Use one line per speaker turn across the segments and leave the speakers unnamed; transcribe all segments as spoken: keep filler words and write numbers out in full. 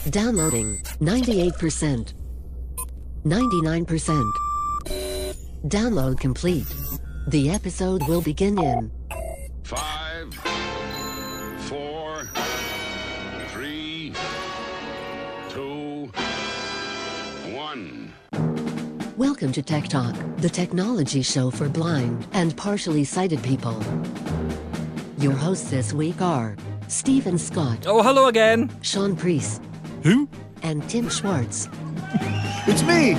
Downloading ninety-eight percent. ninety-nine percent. Download complete. The episode will begin in
Five, four, three, two, one.
Welcome to Tech Talk, the technology show for blind and partially sighted people. Your hosts this week are Stephen Scott,
Oh, hello again.
Sean Priest,
Who?
and Tim Schwartz.
It's me!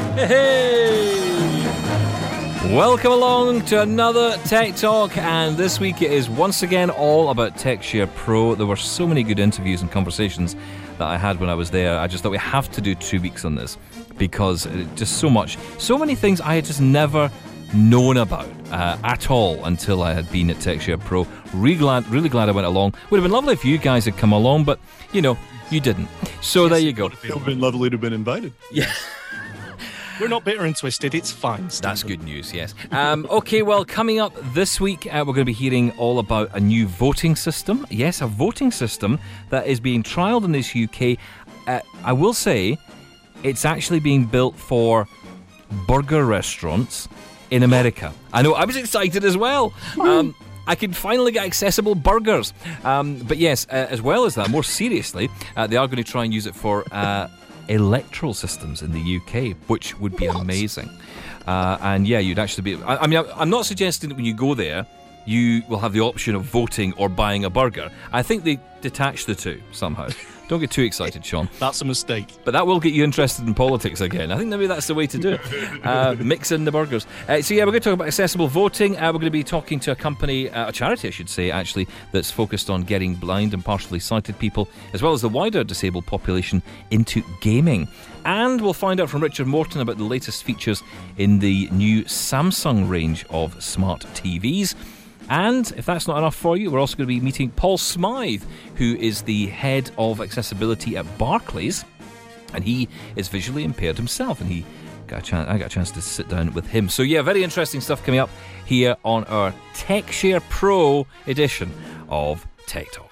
Hey! Welcome along to another Tech Talk, and this week it is once again all about TechShare Pro. There were so many good interviews and conversations that I had when I was there. I just thought we have to do two weeks on this because it, just so much, so many things I had just never known about uh, at all until I had been at TechShare Pro. Really glad, really glad I went along. Would have been lovely if you guys had come along, but you know, you didn't. So yes, there you go.
It would have been lovely to have been invited.
Yes.
We're not bitter and twisted, it's fine, Stephen.
That's good news, yes. Um, okay, well, coming up this week, uh, we're going to be hearing all about a new voting system. Yes, a voting system that is being trialled in this U K. Uh, I will say, it's actually being built for burger restaurants in America. I know, I was excited as well. Um, I can finally get accessible burgers. Um, but yes, uh, as well as that, more seriously, uh, they are going to try and use it for Uh, electoral systems in the U K, which would be what? amazing. Uh, and yeah, you'd actually be... I, I mean, I'm not suggesting that when you go there, you will have the option of voting or buying a burger. I think they detach the two somehow. Don't get too excited, Sean.
That's a mistake.
But that will get you interested in politics again. I think maybe that's the way to do it. Uh, mix in the burgers. Uh, so yeah, we're going to talk about accessible voting. Uh, we're going to be talking to a company, uh, a charity I should say actually, that's focused on getting blind and partially sighted people, as well as the wider disabled population, into gaming. And we'll find out from Richard Morton about the latest features in the new Samsung range of smart T Vs. And if that's not enough for you, we're also going to be meeting Paul Smythe, who is the head of accessibility at Barclays, and he is visually impaired himself, and he got a chance, I got a chance to sit down with him. So yeah, very interesting stuff coming up here on our TechShare Pro edition of Tech Talk.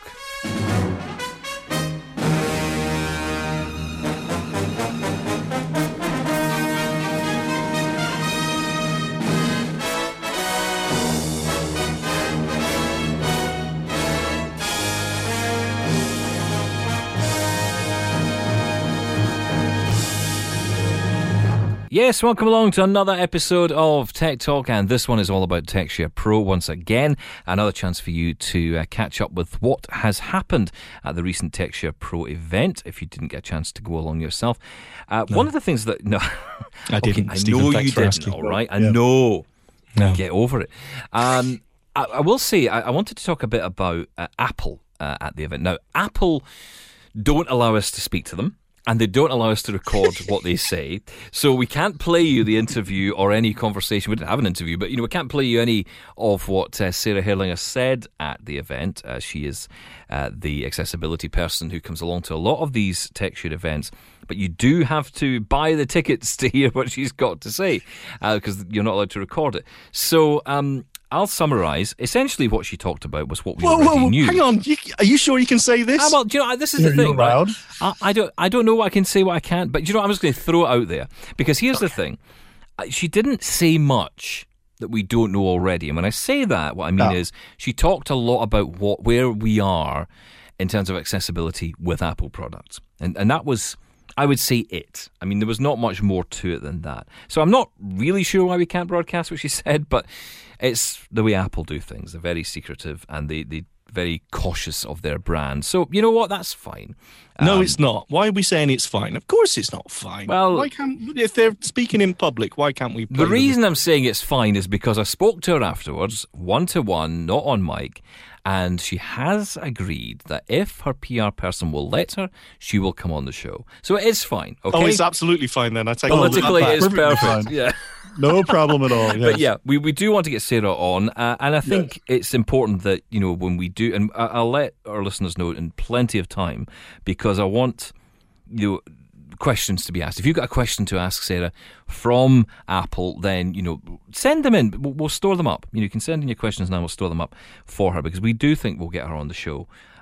Yes, welcome along to another episode of Tech Talk, and this one is all about TechShare Pro once again. Another chance for you to uh, catch up with what has happened at the recent TechShare Pro event, if you didn't get a chance to go along yourself. Uh, no. One of the things that... No,
I didn't,
okay,
Stephen,
I know you didn't,
asking.
all right? I
yeah.
know.
No.
Get over it. Um, I, I will say, I, I wanted to talk a bit about uh, Apple uh, at the event. Now, Apple don't allow us to speak to them, and they don't allow us to record what they say. So we can't play you the interview or any conversation. We didn't have an interview, but you know we can't play you any of what uh, Sarah Herlinger said at the event. Uh, she is uh, the accessibility person who comes along to a lot of these TechShare events. But you do have to buy the tickets to hear what she's got to say, because uh, you're not allowed to record it. So um, I'll summarise. Essentially what she talked about was what we
whoa,
already
whoa,
knew.
Hang on, you, are you sure you can say this?
Ah, well, do you know, this is
You're
the thing.
Right?
I, I don't I don't know what I can say, what I can't, but you know what, I'm just going to throw it out there. Because here's
okay.
the thing. She didn't say much that we don't know already. And when I say that, what I mean
no.
is she talked a lot about what where we are in terms of accessibility with Apple products. And and that was, I would say, it. I mean, there was not much more to it than that. So I'm not really sure why we can't broadcast what she said, but it's the way Apple do things. They're very secretive and they, they're very cautious of their brand. So, you know what? That's fine.
No,
um,
it's not. Why are we saying it's fine? Of course it's not fine.
Well,
why can't, if they're speaking in public, why can't we play
The reason
them?
I'm saying it's fine is because I spoke to her afterwards, one-to-one, not on mic, and she has agreed that if her P R person will let her, she will come on the show. So it is fine, okay?
Oh, it's absolutely fine then. I take
Politically,
all
it is
Perfectly
perfect.
fine.
Yeah.
No problem at all. Yes.
But yeah, we, we do want to get Sarah on, uh, and I think
yes.
it's important that, you know, when we do, and I'll let our listeners know in plenty of time, because I want, you know, questions to be asked. If you've got a question to ask Sarah from Apple, then, you know, send them in. We'll, we'll store them up. You know, you can send in your questions now, we'll store them up for her, because we do think we'll get her on the show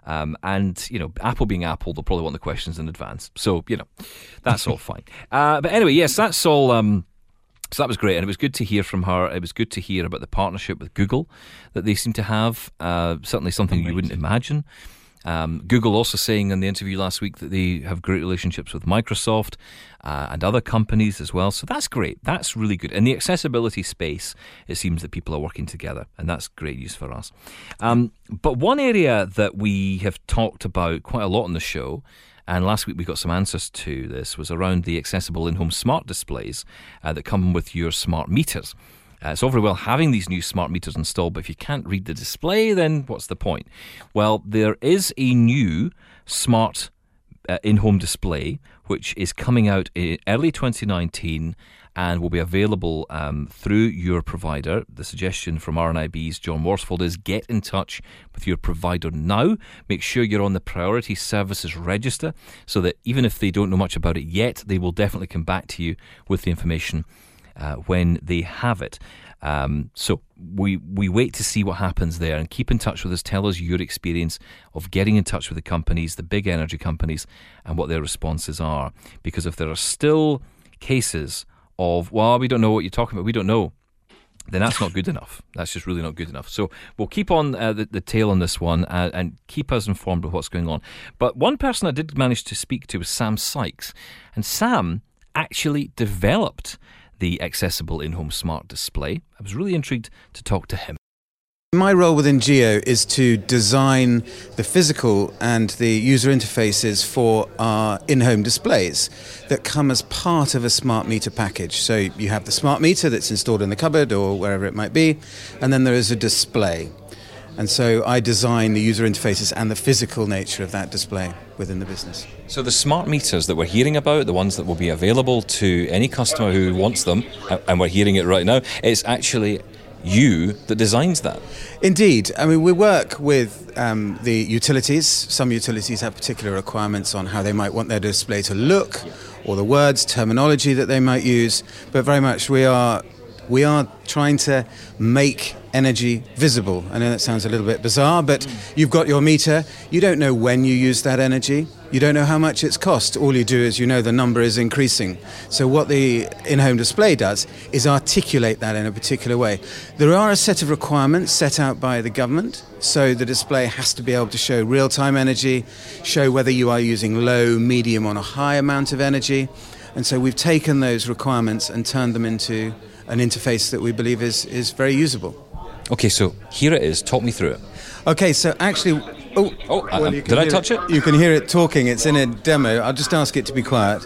Um, and, you know, Apple being Apple, they'll probably want the questions in advance. So, you know, that's all fine. Uh, but anyway, yes, that's all... Um, So that was great, and it was good to hear from her. It was good to hear about the partnership with Google that they seem to have. Uh, certainly something you wouldn't imagine. Um, Google also saying in the interview last week that they have great relationships with Microsoft uh, and other companies as well. So that's great. That's really good. In the accessibility space, it seems that people are working together, and that's great news for us. Um, but one area that we have talked about quite a lot on the show, and last week we got some answers to this, was around the accessible in-home smart displays uh, that come with your smart meters. Uh, it's all very well having these new smart meters installed, but if you can't read the display, then what's the point? Well, there is a new smart uh, in-home display which is coming out in early twenty nineteen and will be available um, through your provider. The suggestion from R N I B's John Worsfold is get in touch with your provider now. Make sure you're on the Priority Services Register so that even if they don't know much about it yet, they will definitely come back to you with the information uh, when they have it. Um, so we we wait to see what happens there, and keep in touch with us. Tell us your experience of getting in touch with the companies, the big energy companies, and what their responses are. Because if there are still cases of, well, we don't know what you're talking about, we don't know, then that's not good enough. That's just really not good enough. So we'll keep on uh, the, the tail on this one uh, and keep us informed of what's going on. But one person I did manage to speak to was Sam Sykes. And Sam actually developed the accessible in-home smart display. I was really intrigued to talk to him.
My role within Geo is to design the physical and the user interfaces for our in-home displays that come as part of a smart meter package. So you have the smart meter that's installed in the cupboard or wherever it might be, and then there is a display. And so I design the user interfaces and the physical nature of that display within the business.
So the smart meters that we're hearing about, the ones that will be available to any customer who wants them, and we're hearing it right now, it's actually you that designs that.
Indeed. I mean, we work with um, the utilities. Some utilities have particular requirements on how they might want their display to look, or the words, terminology that they might use. But very much we are we are trying to make energy visible. I know that sounds a little bit bizarre, but you've got your meter. You don't know when you use that energy. You don't know how much it's cost. All you do is you know the number is increasing. So what the in-home display does is articulate that in a particular way. There are a set of requirements set out by the government. So the display has to be able to show real-time energy, show whether you are using low, medium, or a high amount of energy. And so we've taken those requirements and turned them into an interface that we believe is, is very usable.
Okay, so here it is. Talk me through it.
Okay, so actually... Oh,
oh
well,
uh, did I touch it?
it? You can hear it talking. It's in a demo. I'll just ask it to be quiet.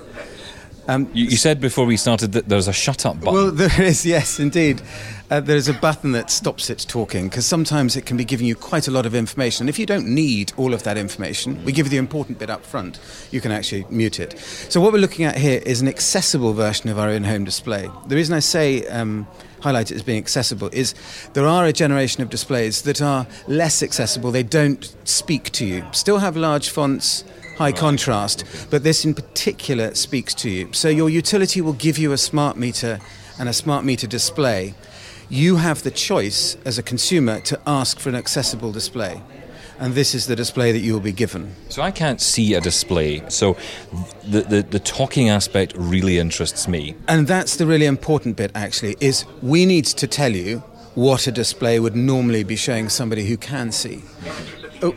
Um,
you, you said before we started that there's a shut-up button.
Well, there is, yes, indeed. Uh, there's a button that stops it talking, because sometimes it can be giving you quite a lot of information. And if you don't need all of that information, we give you the important bit up front. You can actually mute it. So what we're looking at here is an accessible version of our in-home display. The reason I say... Um, highlight it as being accessible is there are a generation of displays that are less accessible. They don't speak to you. Still have large fonts, high contrast, but this in particular speaks to you. So your utility will give you a smart meter and a smart meter display. You have the choice as a consumer to ask for an accessible display. And this is the display that you will be given.
So I can't see a display. So the, the, the talking aspect really interests me.
And that's the really important bit, actually, is we need to tell you what a display would normally be showing somebody who can see. Oh.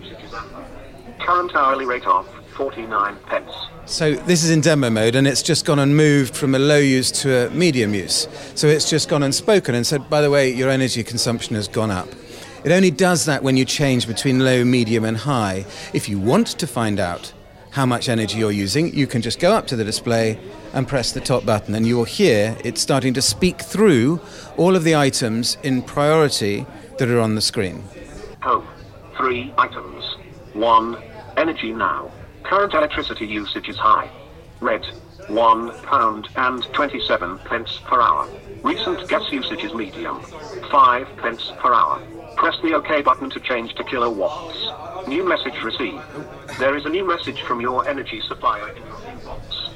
Current hourly rate of forty-nine pence.
So this is in demo mode, and it's just gone and moved from a low use to a medium use. So it's just gone and spoken and said, by the way, your energy consumption has gone up. It only does that when you change between low, medium and high. If you want to find out how much energy you're using, you can just go up to the display and press the top button, and you'll hear it starting to speak through all of the items in priority that are on the screen.
Home. Three items. One. Energy now. Current electricity usage is high. Red. One pound and twenty-seven pence per hour. Recent gas usage is medium. Five pence per hour. Press the OK button to change to kilowatts. New message received. There is a new message from your energy supplier in your inbox.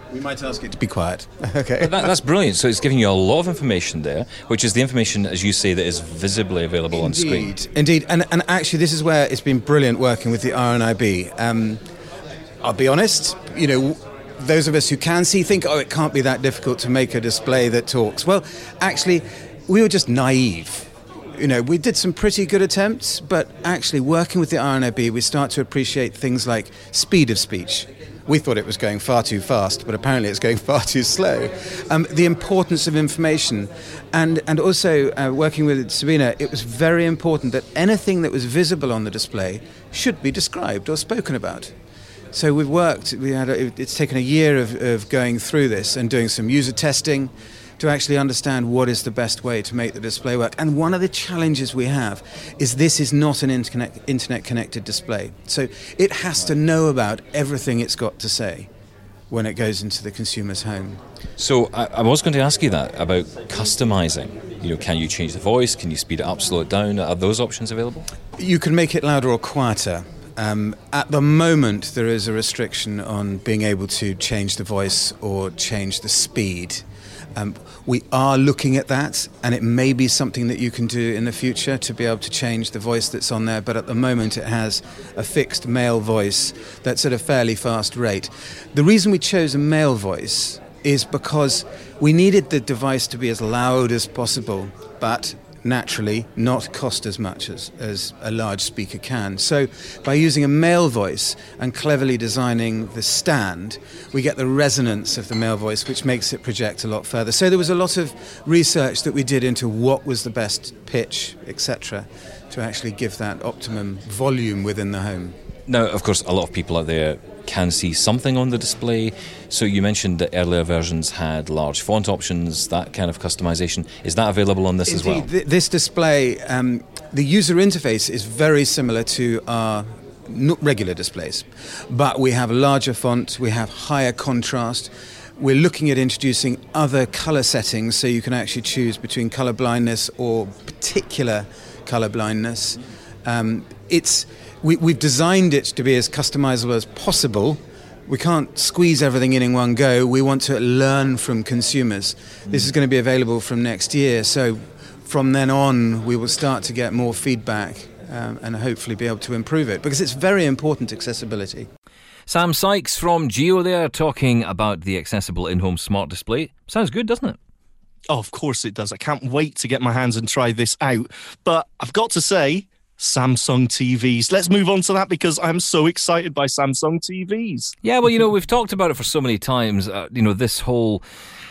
We might ask it to be quiet. Okay.
But that, that's brilliant. So it's giving you a lot of information there, which is the information, as you say, that is visibly available on screen.
Indeed, indeed. And, and actually, this is where it's been brilliant working with the R N I B. Um, I'll be honest, you know, those of us who can see think, oh, it can't be that difficult to make a display that talks. Well, actually, we were just naive. You know, we did some pretty good attempts, but actually working with the R N I B, we start to appreciate things like speed of speech. We thought it was going far too fast, but apparently it's going far too slow. Um, the importance of information. And, and also, uh, working with Sabina, it was very important that anything that was visible on the display should be described or spoken about. So we've worked, we had a, it's taken a year of, of going through this and doing some user testing to actually understand what is the best way to make the display work. And one of the challenges we have is this is not an internet, internet-connected display. So it has to know about everything it's got to say when it goes into the consumer's home.
So I, I was going to ask you that about customizing. You know, can you change the voice? Can you speed it up, slow it down? Are those options available?
You can make it louder or quieter. Um, at the moment, there is a restriction on being able to change the voice or change the speed. Um, we are looking at that, and it may be something that you can do in the future to be able to change the voice that's on there, but at the moment it has a fixed male voice that's at a fairly fast rate. The reason we chose a male voice is because we needed the device to be as loud as possible, but naturally not cost as much as, as a large speaker can. So by using a male voice and cleverly designing the stand, we get the resonance of the male voice, which makes it project a lot further. So there was a lot of research that we did into what was the best pitch, et cetera, to actually give that optimum volume within the home.
Now, of course, a lot of people out there can see something on the display. So you mentioned that earlier versions had large font options, that kind of customization. Is that available on this
Indeed,
as well?
Th- this display, um, the user interface is very similar to our n- regular displays, but we have larger font, we have higher contrast. We're looking at introducing other color settings, so you can actually choose between color blindness or particular color blindness. Um, it's we, we've designed it to be as customizable as possible. We can't squeeze everything in in one go. We want to learn from consumers. Mm. This is going to be available from next year, so from then on we will start to get more feedback um, and hopefully be able to improve it, because it's very important accessibility.
Sam Sykes from Geo there, talking about the accessible in-home smart display. Sounds good, doesn't it?
Oh, of course it does. I can't wait to get my hands and try this out. But I've got to say, Samsung T Vs. Let's move on to that, because I'm so excited by Samsung T Vs.
Yeah, well, you know, we've talked about it for so many times. Uh, you know, this whole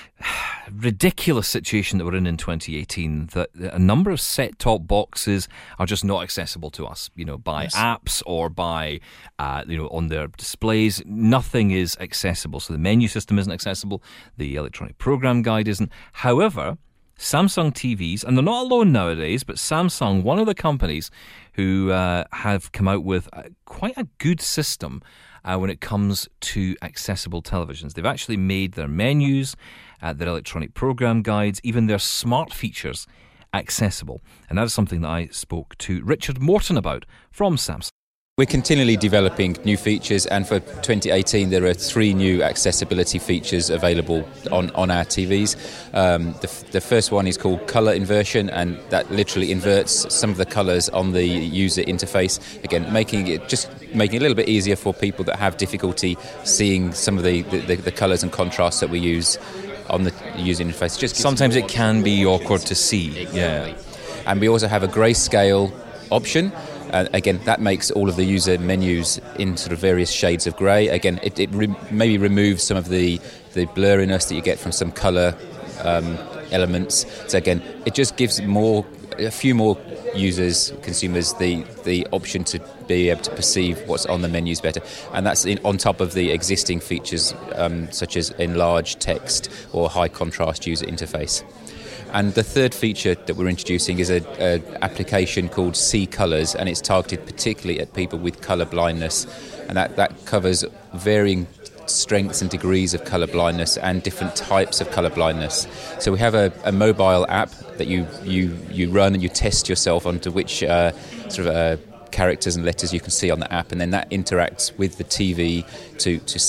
ridiculous situation that we're in in twenty eighteen, that a number of set-top boxes are just not accessible to us, you know, by yes. apps or by, uh, you know, on their displays. Nothing is accessible. So the menu system isn't accessible. The electronic program guide isn't. However, Samsung T Vs, and they're not alone nowadays, but Samsung, one of the companies who uh, have come out with a, quite a good system uh, when it comes to accessible televisions. They've actually made their menus, uh, their electronic program guides, even their smart features accessible. And that is something that I spoke to Richard Morton about from Samsung.
We're continually developing new features, and for twenty eighteen there are three new accessibility features available on, on our T Vs. Um, the, the first one is called colour inversion, and that literally inverts some of the colours on the user interface, again making it just making it a little bit easier for people that have difficulty seeing some of the, the, the colours and contrasts that we use on the user interface. Just
sometimes it can be awkward to see.
Exactly.
Yeah.
And we also have a grayscale option. Uh, again, that makes all of the user menus in sort of various shades of grey. Again, it, it re- maybe removes some of the, the blurriness that you get from some colour um, elements. So again, it just gives more, a few more users, consumers, the, the option to be able to perceive what's on the menus better. And that's in, on top of the existing features um, such as enlarged text or high contrast user interface. And the third feature that we're introducing is an application called See Colours, and it's targeted particularly at people with colour blindness, and that, that covers varying strengths and degrees of colour blindness and different types of colour blindness. So we have a, a mobile app that you, you, you run and you test yourself onto which uh, sort of uh, characters and letters you can see on the app, and then that interacts with the T V to, to set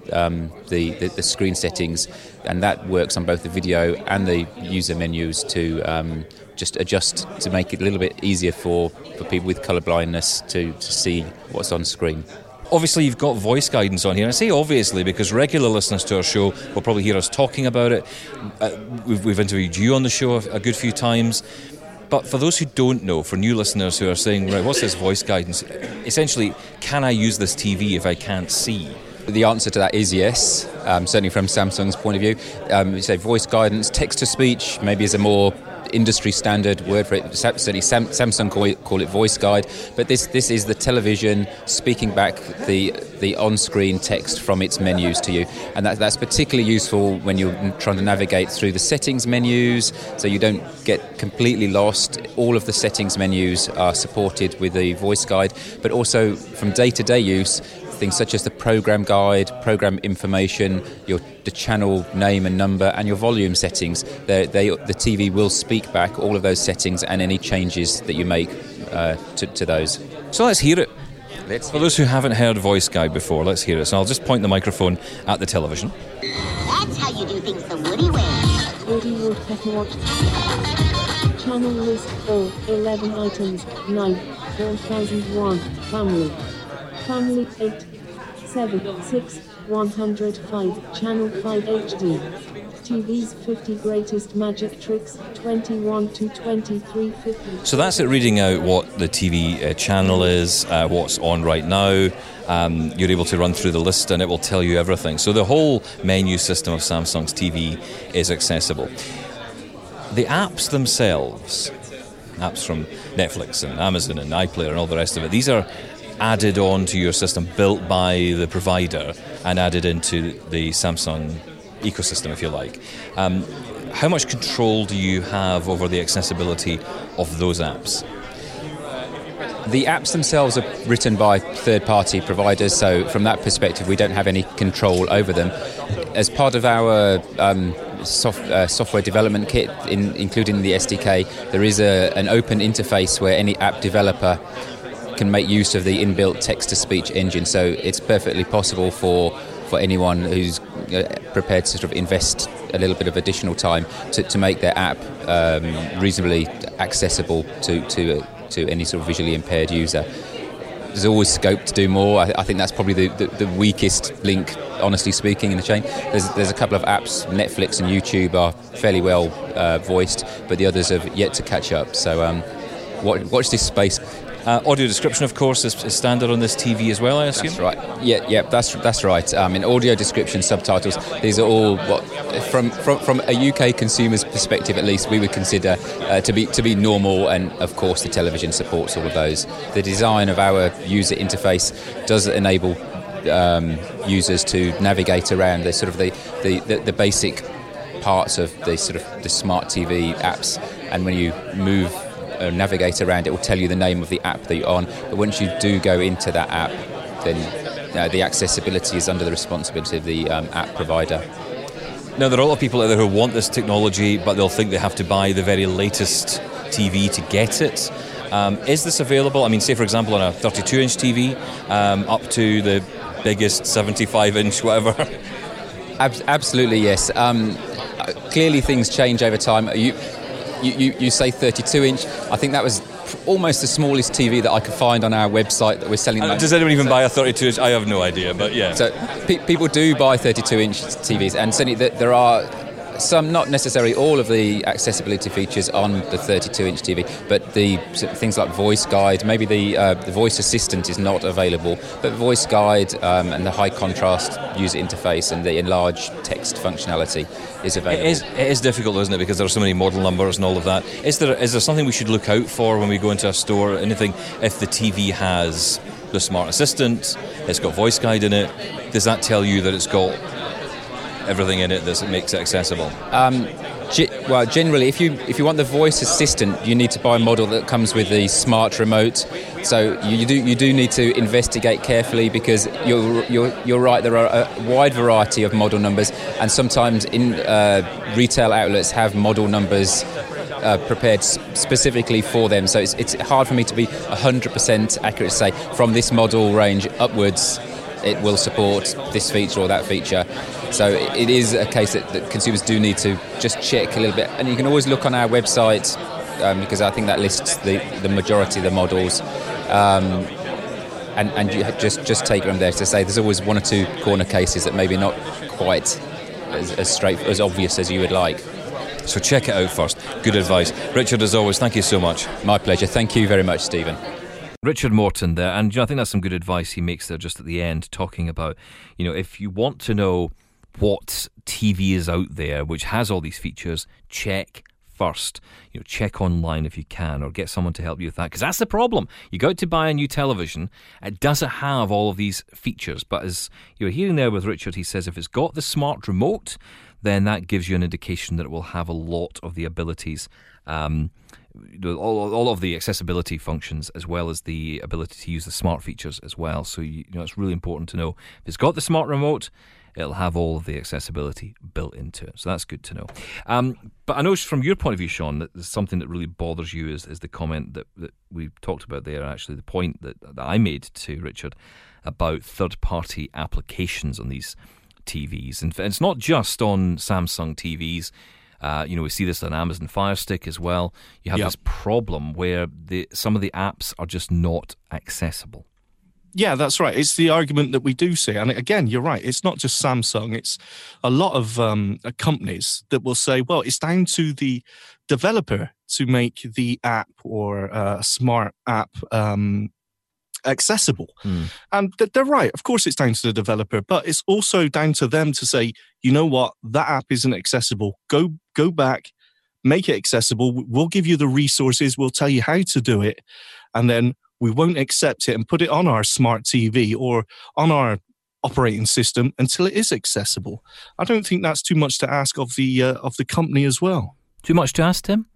um, the, the the screen settings, and that works on both the video and the user menus to um, just adjust to make it a little bit easier for, for people with colour blindness to, to see what's on screen.
Obviously, you've got voice guidance on here. I say obviously because regular listeners to our show will probably hear us talking about it. Uh, we've, we've interviewed you on the show a, a good few times. But for those who don't know, for new listeners who are saying, right, what's this voice guidance? Essentially, can I use this T V if I can't see?
The answer to that is yes, um, certainly from Samsung's point of view. Um, you say voice guidance, text-to-speech maybe is a more industry standard word for it. Certainly Sam, Samsung call it, call it voice guide, but this this is the television speaking back the the on-screen text from its menus to you, and that, that's particularly useful when you're trying to navigate through the settings menus, so you don't get completely lost. All of the settings menus are supported with the voice guide, but also from day-to-day use, things such as the program guide, program information, your the channel name and number, and your volume settings. They, they, the T V will speak back all of those settings and any changes that you make uh, to, to those.
So let's hear it.
Let's
For those who haven't heard voice guide before, let's hear it. So I'll just point the microphone at the television.
That's how you do things the Woody way.
Woody Woodpecker Watch. Channel list four, eleven items, nine, four thousand one, family. Family eight, seven, six, one hundred five, Channel five H D. T V's fifty greatest magic tricks, twenty-one to twenty-three fifty.
So that's it, reading out what the T V uh, channel is, uh, what's on right now. Um, you're able to run through the list and it will tell you everything. So the whole menu system of Samsung's T V is accessible. The apps themselves, apps from Netflix and Amazon and iPlayer and all the rest of it, these are added on to your system, built by the provider and added into the Samsung ecosystem, if you like. Um, how much control do you have over the accessibility of those apps?
The apps themselves are written by third-party providers, so from that perspective we don't have any control over them. As part of our um, soft, uh, software development kit, in, including the S D K, there is a, an open interface where any app developer can make use of the inbuilt text-to-speech engine, so it's perfectly possible for for anyone who's prepared to sort of invest a little bit of additional time to, to make their app um, reasonably accessible to to, uh, to any sort of visually impaired user. There's always scope to do more. I, I think that's probably the, the, the weakest link, honestly speaking, in the chain. There's, there's a couple of apps, Netflix and YouTube are fairly well uh, voiced, but the others have yet to catch up. So um, watch, watch this space.
Uh, audio description, of course, is, is standard on this T V as well, I assume?
That's right. Yeah, yeah, that's that's right. Um, in audio description, subtitles, these are all what, from from from a U K consumer's perspective, at least, we would consider uh, to be to be normal. And of course, the television supports all of those. The design of our user interface does enable um, users to navigate around the sort of the the, the, the basic parts of the sort of the smart T V apps, and when you move Uh, navigate around, it will tell you the name of the app that you're on. But once you do go into that app, then uh, the accessibility is under the responsibility of the um, app provider.
Now, there are a lot of people out there who want this technology, but they'll think they have to buy the very latest T V to get it. Um, is this available? I mean, say, for example, on a thirty-two inch T V, um, up to the biggest seventy-five inch, whatever?
Ab- absolutely, yes. Um, clearly, things change over time. You You, you, you say thirty-two inch. I think that was almost the smallest T V that I could find on our website that we're selling.
Uh, does anyone even so, buy a thirty-two inch? I have no idea, but yeah.
So pe- people do buy thirty-two inch T Vs, and certainly th- there are some, not necessarily all of the accessibility features on the thirty-two inch T V, but the things like voice guide, maybe the uh, the voice assistant is not available, but voice guide um, and the high contrast user interface and the enlarged text functionality is available.
It is, it is difficult, isn't it, because there are so many model numbers and all of that. Is there is there something we should look out for when we go into a store? Anything, if the T V has the smart assistant, it's got voice guide in it, does that tell you that it's got everything in it that makes it accessible?
Um, ge- well, generally, if you if you want the voice assistant, you need to buy a model that comes with the smart remote. So you, you do you do need to investigate carefully, because you're you're you're right. There are a wide variety of model numbers, and sometimes in uh, retail outlets have model numbers Uh, prepared specifically for them, so it's it's hard for me to be one hundred percent accurate to say from this model range upwards it will support this feature or that feature. So it is a case that, that consumers do need to just check a little bit. And you can always look on our website, um, because I think that lists the, the majority of the models. Um, and, and you just, just take them there to say there's always one or two corner cases that maybe not quite as, as straight, as obvious as you would like.
So check it out first. Good advice. Richard, as always, thank you so much.
My pleasure. Thank you very much, Stephen.
Richard Morton there, and you know, I think that's some good advice he makes there just at the end, talking about, you know, if you want to know what T V is out there which has all these features, check first. You know, check online if you can, or get someone to help you with that, because that's the problem. You go out to buy a new television, it doesn't have all of these features, but as you're hearing there with Richard, he says if it's got the smart remote, then that gives you an indication that it will have a lot of the abilities, um, all, all of the accessibility functions, as well as the ability to use the smart features as well. So you, you know, it's really important to know if it's got the smart remote, it'll have all of the accessibility built into it. So that's good to know. Um, but I know from your point of view, Sean, that there's something that really bothers you is, is the comment that, that we talked about there, actually, the point that, that I made to Richard about third-party applications on these T Vs. And it's not just on Samsung T Vs. Uh, you know, we see this on Amazon Fire Stick as well. You have
yep.
this problem where the, some of the apps are just not accessible.
Yeah, that's right. It's the argument that we do see. And again, you're right. It's not just Samsung. It's a lot of um, companies that will say, well, it's down to the developer to make the app or a smart app um, accessible. Mm. And th- they're right. Of course, it's down to the developer, but it's also down to them to say, you know what, that app isn't accessible. Go, go back, make it accessible. We'll give you the resources. We'll tell you how to do it. And then we won't accept it and put it on our smart T V or on our operating system until it is accessible. I don't think that's too much to ask of the uh, of the company as well.
Too much to ask, Tim?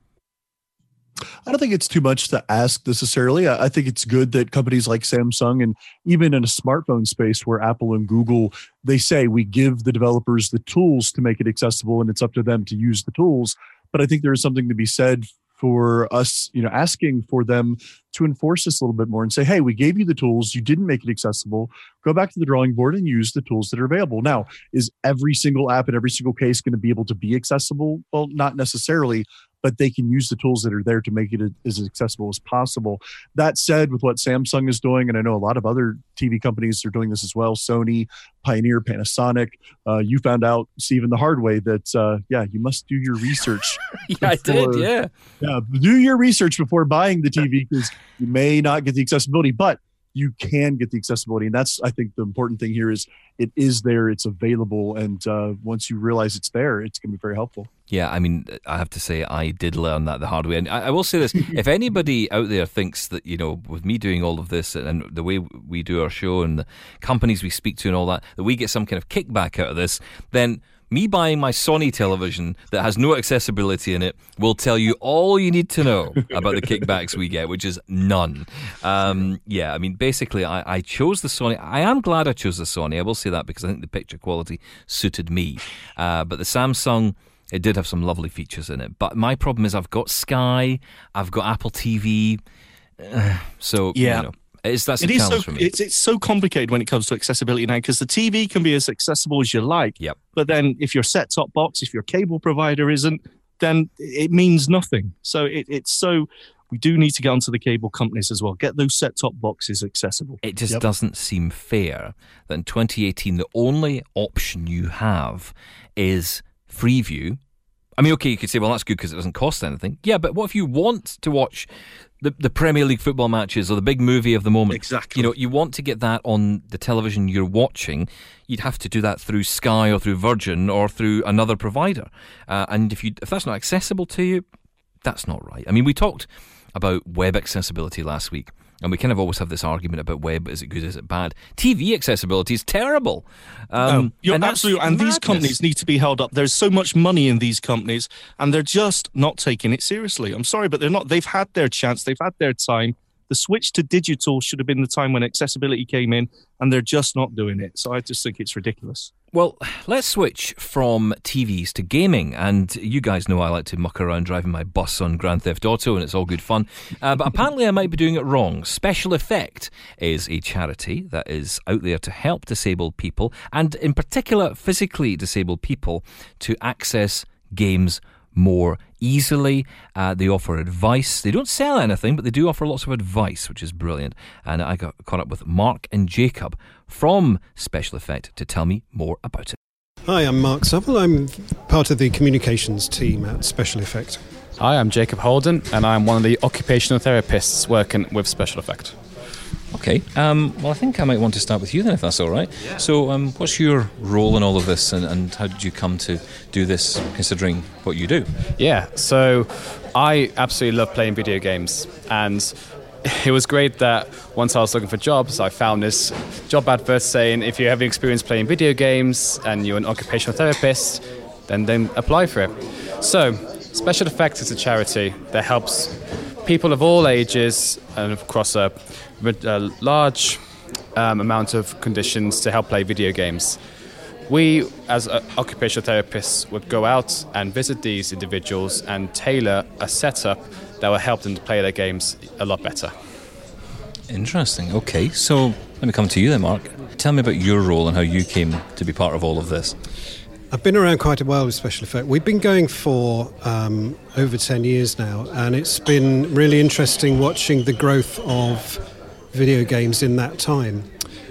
I don't think it's too much to ask necessarily. I think it's good that companies like Samsung, and even in a smartphone space where Apple and Google, they say we give the developers the tools to make it accessible and it's up to them to use the tools. But I think there is something to be said for us, you know, asking for them to enforce this a little bit more and say, hey, we gave you the tools, you didn't make it accessible, go back to the drawing board and use the tools that are available. Now, is every single app in every single case going to be able to be accessible? Well, not necessarily, but they can use the tools that are there to make it as accessible as possible. That said, with what Samsung is doing, and I know a lot of other T V companies are doing this as well, Sony, Pioneer, Panasonic, uh, you found out, Stephen, the hard way that, uh, yeah, you must do your research.
yeah, before, I did, yeah.
Yeah, do your research before buying the T V, because you may not get the accessibility, but you can get the accessibility. And that's, I think, the important thing here is it is there, it's available. And uh, once you realize it's there, it's going to be very helpful.
Yeah, I mean, I have to say, I did learn that the hard way. And I, I will say this, if anybody out there thinks that, you know, with me doing all of this and the way we do our show and the companies we speak to and all that, that we get some kind of kickback out of this, then me buying my Sony television that has no accessibility in it will tell you all you need to know about the kickbacks we get, which is none. Um, yeah, I mean, basically, I, I chose the Sony. I am glad I chose the Sony. I will say that because I think the picture quality suited me. Uh, but the Samsung, it did have some lovely features in it. But my problem is I've got Sky, I've got Apple T V. Uh, so,
yeah.
you know. It's, that's
it
a
is
challenge
so,
for me.
It's, it's so complicated when it comes to accessibility now, because the T V can be as accessible as you like.
Yep.
But then if your set-top box, if your cable provider isn't, then it means nothing. So it, it's so... We do need to get onto the cable companies as well. Get those set-top boxes accessible.
It just
yep.
doesn't seem fair that in twenty eighteen, the only option you have is Freeview. I mean, okay, you could say, well, that's good because it doesn't cost anything. Yeah, but what if you want to watch the, the Premier League football matches or the big movie of the moment?
Exactly.
You know, you want to get that on the television you're watching. You'd have to do that through Sky or through Virgin or through another provider. Uh, and if you if that's not accessible to you, that's not right. I mean, we talked about web accessibility last week, and we kind of always have this argument about web, is it good, is it bad? T V accessibility is terrible. Um,
no, you're
and
absolutely, and
madness.
these companies need to be held up. There's so much money in these companies, and they're just not taking it seriously. I'm sorry, but they're not. They've had their chance. They've had their time. The switch to digital should have been the time when accessibility came in, and they're just not doing it. So I just think it's ridiculous.
Well, let's switch from T Vs to gaming. And you guys know I like to muck around driving my bus on Grand Theft Auto, and it's all good fun. Uh, but apparently I might be doing it wrong. Special Effect is a charity that is out there to help disabled people, and in particular physically disabled people, to access games more easily. Uh, they offer advice. They don't sell anything, but they do offer lots of advice, which is brilliant. And I got caught up with Mark and Jacob from Special Effect to tell me more about it.
Hi, I'm Mark Supple. I'm part of the communications team at Special Effect.
Hi, I'm Jacob Holden, and I'm one of the occupational therapists working with Special Effect.
Okay, um, well, I think I might want to start with you then, if that's all right. Yeah. So um, what's your role in all of this, and, and how did you come to do this, considering what you do?
Yeah, so I absolutely love playing video games, and it was great that once I was looking for jobs, I found this job advert saying if you have experience playing video games and you're an occupational therapist, then, then apply for it. So Special Effect is a charity that helps people of all ages and across a, a large um, amount of conditions to help play video games. We, as uh, occupational therapists, would go out and visit these individuals and tailor a setup that will help them to play their games a lot better.
Interesting. Okay, so let me come to you then, Mark. Tell me about your role and how you came to be part of all of this.
I've been around quite a while with Special Effect. We've been going for um, over ten years now, and it's been really interesting watching the growth of video games in that time.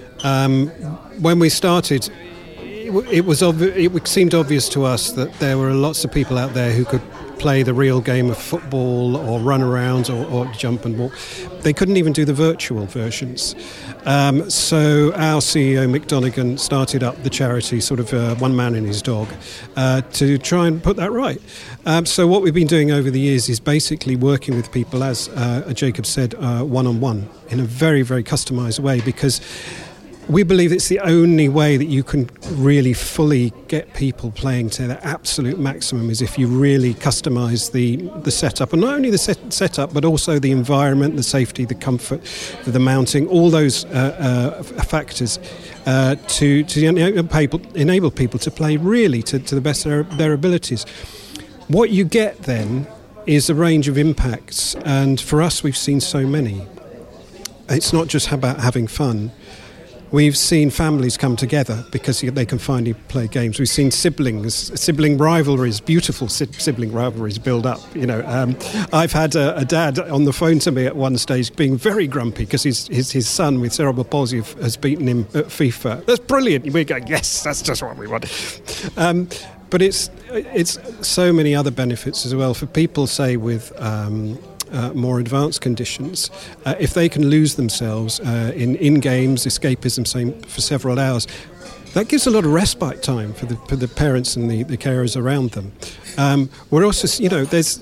Um, when we started, it, it was obvi- it seemed obvious to us that there were lots of people out there who could play the real game of football or run around or, or jump and walk. They couldn't even do the virtual versions. Um, so our C E O, Mick Donegan, started up the charity, sort of uh, one man and his dog, uh, to try and put that right. Um, so what we've been doing over the years is basically working with people, as uh, Jacob said, uh, one-on-one in a very, very customised way, because we believe it's the only way that you can really fully get people playing to their absolute maximum is if you really customise the, the setup. And not only the set, setup, but also the environment, the safety, the comfort, the mounting, all those uh, uh, factors uh, to, to enable people, enable people to play really to, to the best of their, their abilities. What you get then is a range of impacts. And for us, we've seen so many. It's not just about having fun. We've seen families come together because they can finally play games. We've seen siblings, sibling rivalries, beautiful sibling rivalries build up. You know, um, I've had a, a dad on the phone to me at one stage being very grumpy because his, his his son with cerebral palsy has beaten him at FIFA. That's brilliant. We go, yes, that's just what we want. Um, but it's it's so many other benefits as well for people, say with Um, Uh, more advanced conditions. Uh, if they can lose themselves uh, in, in games, escapism, say, for several hours, that gives a lot of respite time for the, for the parents and the, the carers around them. Um, we're also, you know, there's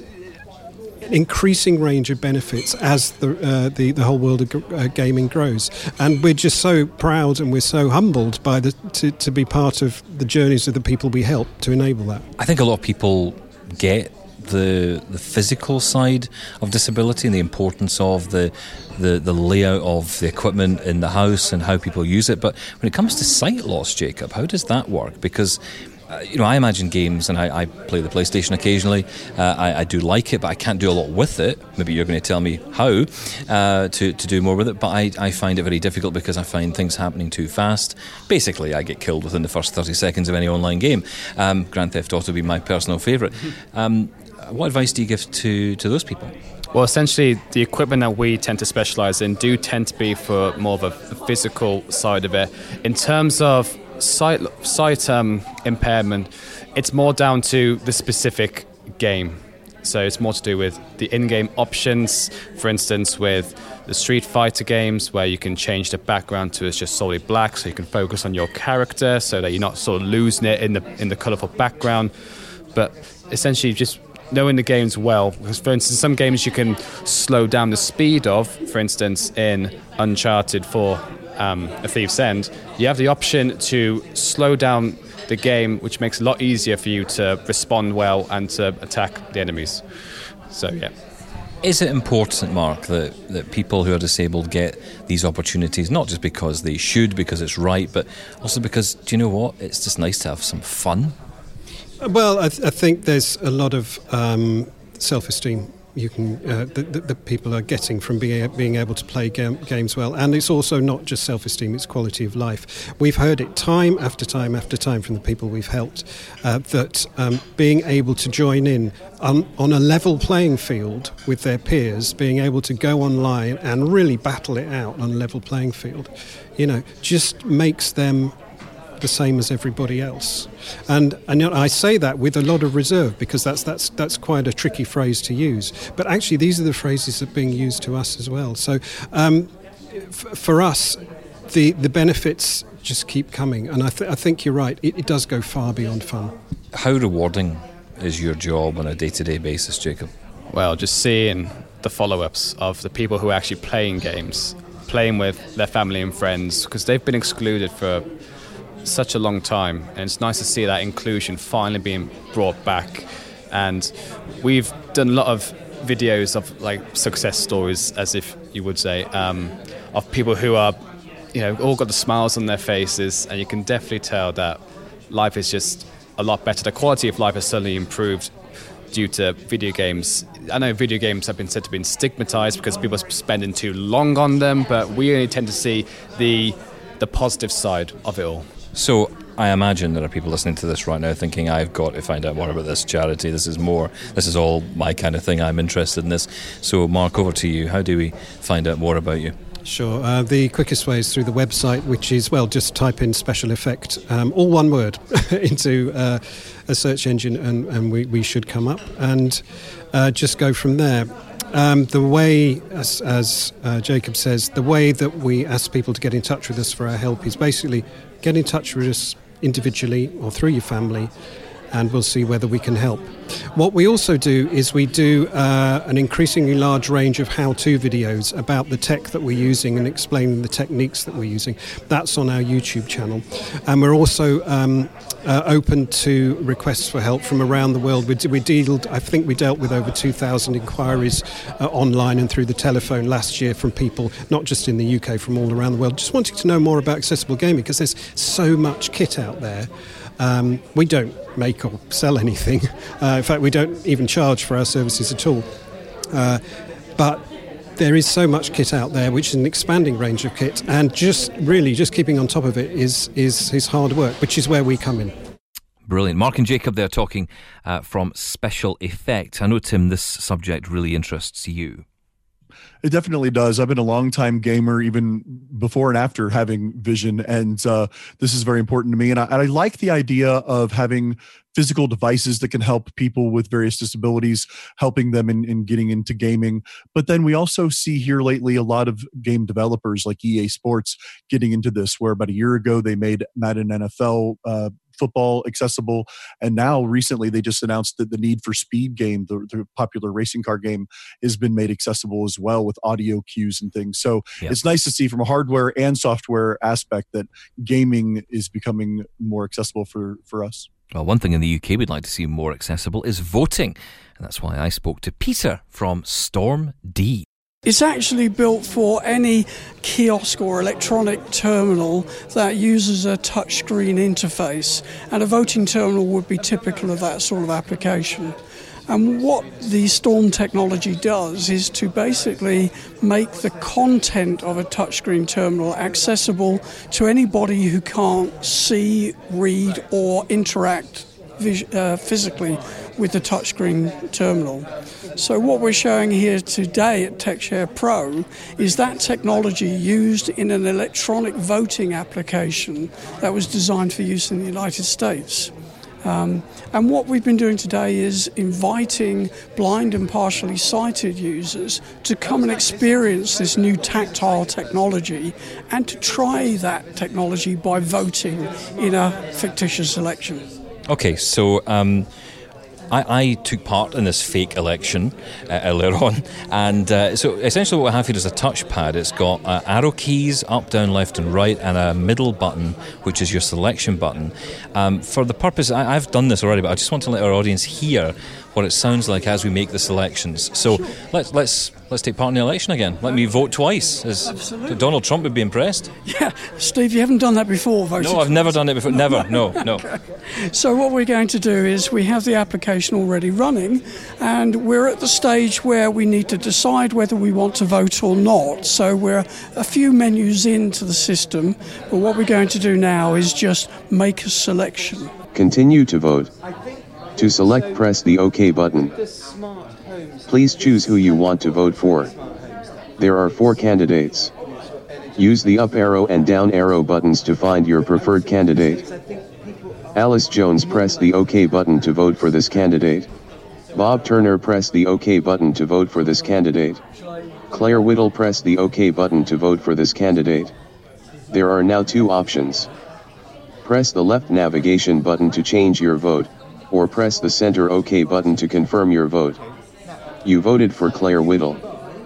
an increasing range of benefits as the uh, the, the whole world of uh, gaming grows. And we're just so proud and we're so humbled by the to, to be part of the journeys of the people we help to enable that.
I think a lot of people get the the physical side of disability and the importance of the, the the layout of the equipment in the house and how people use it. But when it comes to sight loss, Jacob, how does that work? Because uh, you know, I imagine games, and I, I play the PlayStation occasionally. Uh, I, I do like it, but I can't do a lot with it. Maybe you're going to tell me how uh, to to do more with it. But I, I find it very difficult because I find things happening too fast. Basically, I get killed within the first thirty seconds of any online game. Um, Grand Theft Auto would be my personal favourite. Um, What advice do you give to, to those people?
Well, essentially, the equipment that we tend to specialise in do tend to be for more of a, a physical side of it. In terms of sight, sight um, impairment, it's more down to the specific game. So it's more to do with the in-game options. For instance, with the Street Fighter games, where you can change the background to it's just solely black, so you can focus on your character, so that you're not sort of losing it in the in the colourful background. But essentially, just knowing the games well, because for instance, some games you can slow down the speed of. For instance, in Uncharted four, um, A Thief's End, you have the option to slow down the game, which makes it a lot easier for you to respond well and to attack the enemies. So yeah.
Is it important, Mark, that, that people who are disabled get these opportunities, not just because they should, because it's right, but also because, do you know what, it's just nice to have some fun?
Well, I, th- I think there's a lot of um, self-esteem you can uh, that, that, that people are getting from being being able to play game, games well, and it's also not just self-esteem; it's quality of life. We've heard it time after time after time from the people we've helped uh, that um, being able to join in on, on a level playing field with their peers, being able to go online and really battle it out on a level playing field, you know, just makes them the same as everybody else. And and you know, I say that with a lot of reserve because that's that's that's quite a tricky phrase to use. But actually, these are the phrases that are being used to us as well. So um, f- for us, the the benefits just keep coming. And I, th- I think you're right. It, it does go far beyond fun.
How rewarding is your job on a day-to-day basis, Jacob?
Well, just seeing the follow-ups of the people who are actually playing games, playing with their family and friends, because they've been excluded for such a long time, and it's nice to see that inclusion finally being brought back. And we've done a lot of videos of like success stories, as if you would say, um, of people who are, you know, all got the smiles on their faces, and you can definitely tell that life is just a lot better. The quality of life has certainly improved due to video games. I know video games have been said to be stigmatized because people are spending too long on them, but we only tend to see the the positive side of it all.
So I imagine there are people listening to this right now thinking, I've got to find out more about this charity. This is more, this is all my kind of thing. I'm interested in this. So Mark, over to you. How do we find out more about you?
Sure. Uh, the quickest way is through the website, which is, well, just type in Special Effect, um, all one word, into uh, a search engine, and, and we, we should come up, and uh, just go from there. Um, the way, as, as uh, Jacob says, the way that we ask people to get in touch with us for our help is basically get in touch with us individually or through your family, and we'll see whether we can help. What we also do is we do uh, an increasingly large range of how-to videos about the tech that we're using and explaining the techniques that we're using. That's on our YouTube channel. And we're also um, uh, open to requests for help from around the world. We, we dealt, I think we dealt with over two thousand inquiries uh, online and through the telephone last year from people, not just in the U K, from all around the world, just wanting to know more about accessible gaming because there's so much kit out there. Um, we don't make or sell anything. Uh, in fact, we don't even charge for our services at all. Uh, but there is so much kit out there, which is an expanding range of kit, and just really just keeping on top of it is is, is hard work, which is where we come in.
Brilliant. Mark and Jacob there talking uh, from Special Effect. I know, Tim, this subject really interests you.
It definitely does. I've been a long-time gamer, even before and after having vision, and uh, this is very important to me. And I, and I like the idea of having physical devices that can help people with various disabilities, helping them in, in getting into gaming. But then we also see here lately a lot of game developers like E A Sports getting into this, where about a year ago they made Madden N F L uh, football accessible, and now recently they just announced that the Need for Speed game, the, the popular racing car game, has been made accessible as well with audio cues and things. So yep. It's nice to see from a hardware and software aspect that gaming is becoming more accessible for, for us.
Well, one thing in the U K we'd like to see more accessible is voting, and that's why I spoke to Peter from Storm D.
It's actually built for any kiosk or electronic terminal that uses a touchscreen interface, and a voting terminal would be typical of that sort of application. And what the Storm technology does is to basically make the content of a touchscreen terminal accessible to anybody who can't see, read, or interact vis- uh, physically with the touchscreen terminal. So what we're showing here today at TechShare Pro is that technology used in an electronic voting application that was designed for use in the United States. Um, and what we've been doing today is inviting blind and partially sighted users to come and experience this new tactile technology and to try that technology by voting in a fictitious election.
Okay, so um, I, I took part in this fake election uh, earlier on, and uh, so essentially what I have here is a touchpad. It's got uh, arrow keys up, down, left and right, and a middle button, which is your selection button. Um, for the purpose, I, I've done this already, but I just want to let our audience hear what it sounds like as we make the selections. So sure. let's let's let's take part in the election again. Let me vote twice. As
Absolutely.
Donald Trump would be impressed.
Yeah, Steve, you haven't done that before, voted
No, I've never done it before. Never. No, no.
Okay. So what we're going to do is we have the application already running, and we're at the stage where we need to decide whether we want to vote or not. So we're a few menus into the system, but what we're going to do now is just make a selection.
Continue to vote. To select, press the OK button. Please choose who you want to vote for. There are four candidates. Use the up arrow and down arrow buttons to find your preferred candidate. Alice Jones, press the OK button to vote for this candidate. Bob Turner, press the OK button to vote for this candidate. Claire Whittle, press the OK button to vote for this candidate. There are now two options. Press the left navigation button to change your vote, or press the center OK button to confirm your vote. You voted for Claire Whittle.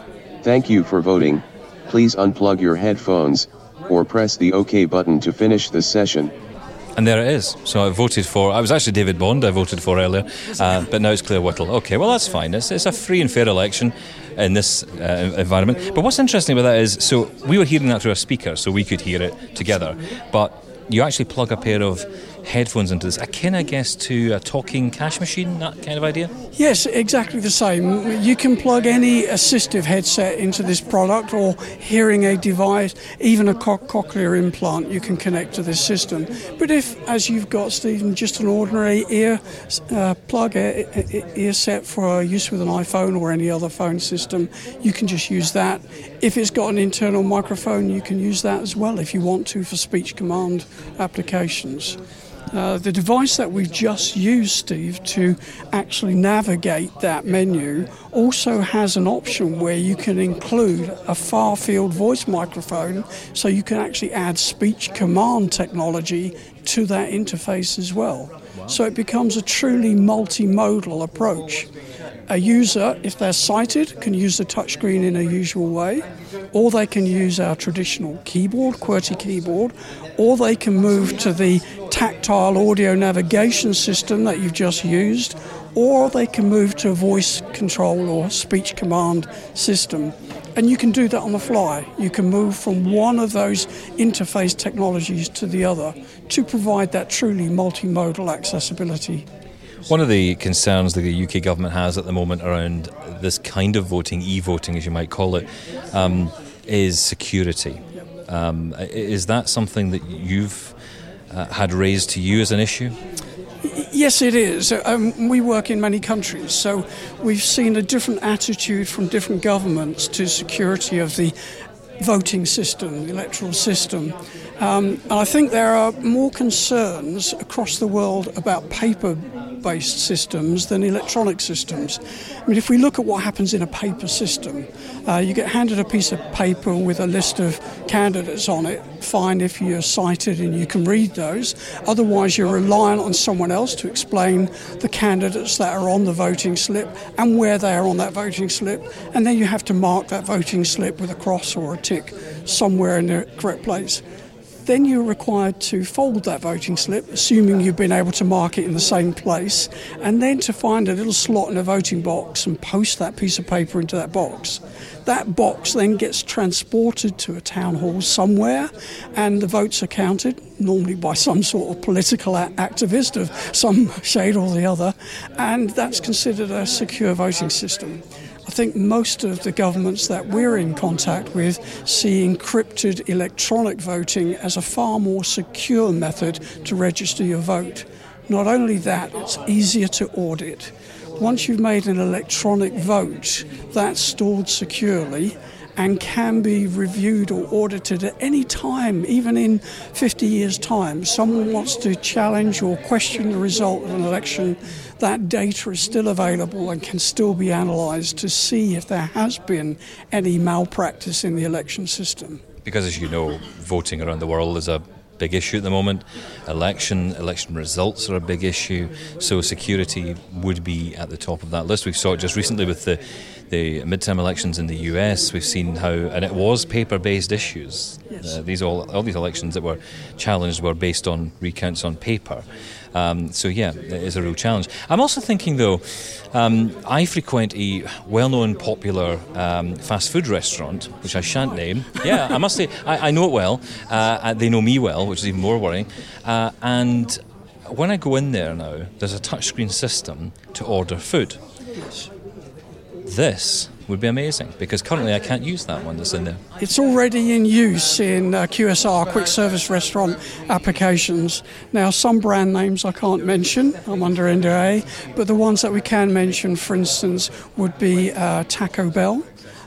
Thank you for voting. Please unplug your headphones, or press the OK button to finish the session.
And there it is. So I voted for, I was actually David Bond I voted for earlier, uh, but now it's Claire Whittle. Okay, well that's fine. It's, it's a free and fair election in this uh, environment. But what's interesting about that is, so we were hearing that through a speaker, so we could hear it together. But you actually plug a pair of headphones into this, akin, I guess, to a talking cash machine, that kind of idea?
Yes, exactly the same. You can plug any assistive headset into this product, or hearing aid device, even a co- cochlear implant you can connect to this system. But if, as you've got, Stephen, just an ordinary ear uh, plug, a, a, ear set for use with an iPhone or any other phone system, you can just use that. If it's got an internal microphone, you can use that as well if you want to for speech command applications. Uh, the device that we've just used, Steve, to actually navigate that menu also has an option where you can include a far-field voice microphone, so you can actually add speech command technology to that interface as well. Wow. So it becomes a truly multimodal approach. A user, if they're sighted, can use the touchscreen in a usual way, or they can use our traditional keyboard, QWERTY keyboard, or they can move to the tactile audio navigation system that you've just used, or they can move to a voice control or speech command system. And you can do that on the fly. You can move from one of those interface technologies to the other to provide that truly multimodal accessibility.
One of the concerns the U K government has at the moment around this kind of voting, e-voting as you might call it, um, is security. Um, is that something that you've uh, had raised to you as an issue?
Yes, it is. Um, we work in many countries, so we've seen a different attitude from different governments to security of the voting system, the electoral system. Um, and I think there are more concerns across the world about paper-based systems than electronic systems. I mean, if we look at what happens in a paper system, uh, you get handed a piece of paper with a list of candidates on it. Fine if you're sighted and you can read those. Otherwise, you're reliant on someone else to explain the candidates that are on the voting slip and where they are on that voting slip. And then you have to mark that voting slip with a cross or a tick somewhere in the correct place. Then you're required to fold that voting slip, assuming you've been able to mark it in the same place, and then to find a little slot in a voting box and post that piece of paper into that box. That box then gets transported to a town hall somewhere, and the votes are counted, normally by some sort of political activist of some shade or the other, and that's considered a secure voting system. I think most of the governments that we're in contact with see encrypted electronic voting as a far more secure method to register your vote. Not only that, it's easier to audit. Once you've made an electronic vote, that's stored securely and can be reviewed or audited at any time, even in fifty years' time. Someone wants to challenge or question the result of an election, that data is still available and can still be analysed to see if there has been any malpractice in the election system.
Because, as you know, voting around the world is a big issue at the moment. Election, election results are a big issue, so security would be at the top of that list. We saw it just recently with the the midterm elections in the U S. We've seen how, and it was paper-based issues.
Yes.
Uh, these all all these elections that were challenged were based on recounts on paper. Um, so yeah, it is a real challenge. I'm also thinking though, um, I frequent a well-known, popular um, fast food restaurant, which I shan't name. Yeah, I must say, I, I know it well. Uh, they know me well, which is even more worrying. Uh, and when I go in there now, there's a touchscreen system to order food. This would be amazing, because currently I can't use that one that's in there.
It's already in use in uh, Q S R, quick service restaurant applications. Now, some brand names I can't mention, I'm under N D A, but the ones that we can mention, for instance, would be uh, Taco Bell,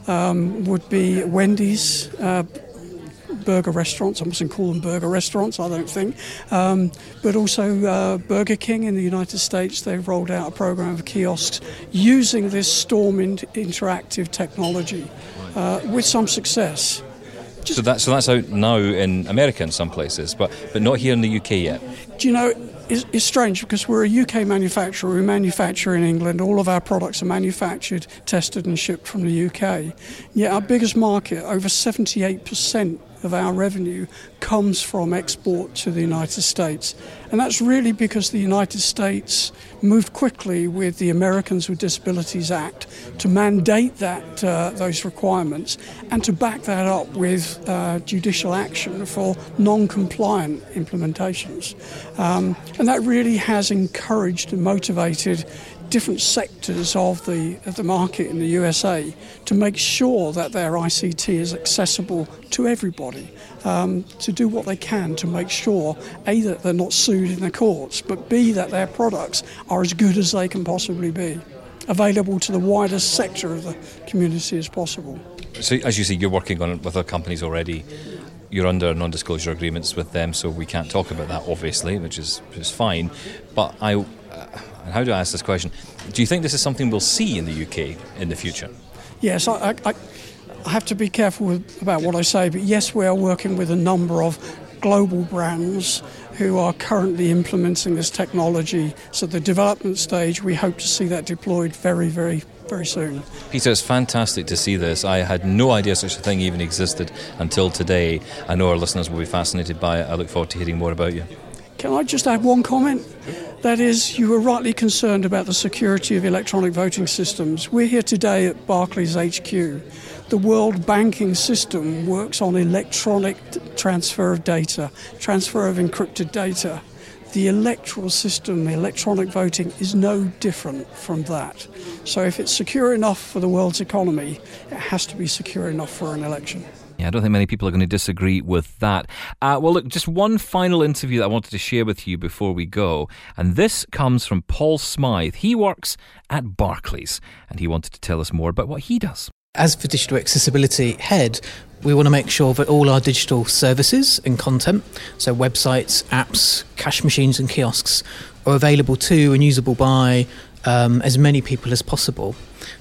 um, would be Wendy's, uh, burger restaurants. I mustn't call them burger restaurants, I don't think. Um, but also uh, Burger King in the United States, they've rolled out a program of kiosks using this Storm in- interactive technology uh, with some success.
Just so, that, so that's out now in America in some places, but, but not here in the U K yet.
Do you know, it's, it's strange because we're a U K manufacturer. We manufacture in England. All of our products are manufactured, tested and shipped from the U K. Yet our biggest market, over seventy-eight percent of our revenue comes from export to the United States. And that's really because the United States moved quickly with the Americans with Disabilities Act to mandate that uh, those requirements and to back that up with uh, judicial action for non-compliant implementations. Um, and that really has encouraged and motivated different sectors of the of the market in the U S A to make sure that their I C T is accessible to everybody, um, to do what they can to make sure, A, that they're not sued in the courts, but B, that their products are as good as they can possibly be, available to the widest sector of the community as possible.
So, as you say, you're working on it with other companies already. You're under non-disclosure agreements with them, so we can't talk about that, obviously, which is, which is fine. But I... Uh, how do I ask this question? Do you think this is something we'll see in the U K in the future?
Yes, I, I, I have to be careful with, about what I say, but yes, we are working with a number of global brands who are currently implementing this technology. So at the development stage, we hope to see that deployed very, very, very soon.
Peter, it's fantastic to see this. I had no idea such a thing even existed until today. I know our listeners will be fascinated by it. I look forward to hearing more about you.
Can I just add one comment? That is, you were rightly concerned about the security of electronic voting systems. We're here today at Barclays H Q. The world banking system works on electronic t- transfer of data, transfer of encrypted data. The electoral system, electronic voting, is no different from that. So if it's secure enough for the world's economy, it has to be secure enough for an election.
Yeah, I don't think many people are going to disagree with that. Uh, well, look, just one final interview that I wanted to share with you before we go. And this comes from Paul Smythe. He works at Barclays, and he wanted to tell us more about what he does.
As the Digital Accessibility Head, we want to make sure that all our digital services and content, so websites, apps, cash machines and kiosks, are available to and usable by um, as many people as possible.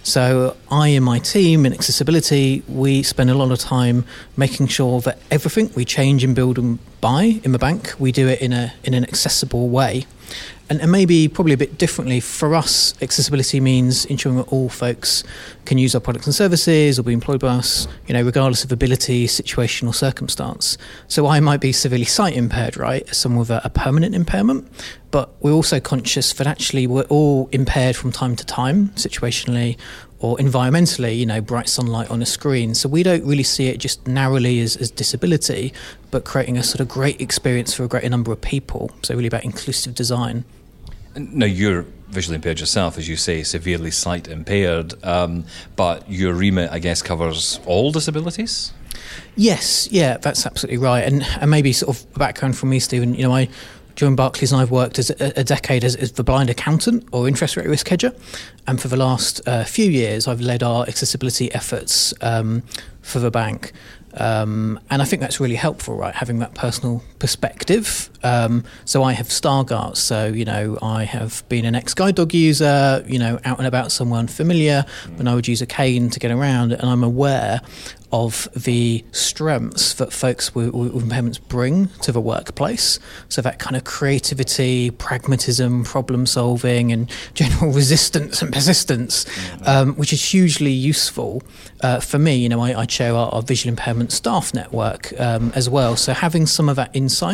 So I and my team in accessibility, we spend a lot of time making sure that everything we change and build and buy in the bank, we do it in a in an accessible way. And, and maybe probably a bit differently for us, accessibility means ensuring that all folks can use our products and services or be employed by us, you know, regardless of ability, situation or circumstance. So I might be severely sight impaired, right, as someone with a, a permanent impairment, but we're also conscious that actually we're all impaired from time to time, situationally or environmentally, you know, bright sunlight on a screen. So we don't really see it just narrowly as, as disability, but creating a sort of great experience for a greater number of people. So really about inclusive design.
Now, you're visually impaired yourself, as you say, severely sight impaired, um, but your remit, I guess, covers all disabilities?
Yes, yeah, that's absolutely right. And, and maybe sort of a background from me, Stephen, you know, I during Barclays, and I've worked as a, a decade as, as the blind accountant or interest rate risk hedger. And for the last uh, few years, I've led our accessibility efforts um, for the bank. Um, and I think that's really helpful, right, having that personal perspective. Um, so I have Stargardt, so, you know, I have been an ex-guide dog user, you know, out and about somewhere unfamiliar, when I would use a cane to get around, and I'm aware of the strengths that folks with, with impairments bring to the workplace. So that kind of creativity, pragmatism, problem solving, and general resistance and persistence, um, which is hugely useful uh, for me. You know, I, I chair our, our visual impairment staff network um, as well. So having some of that insight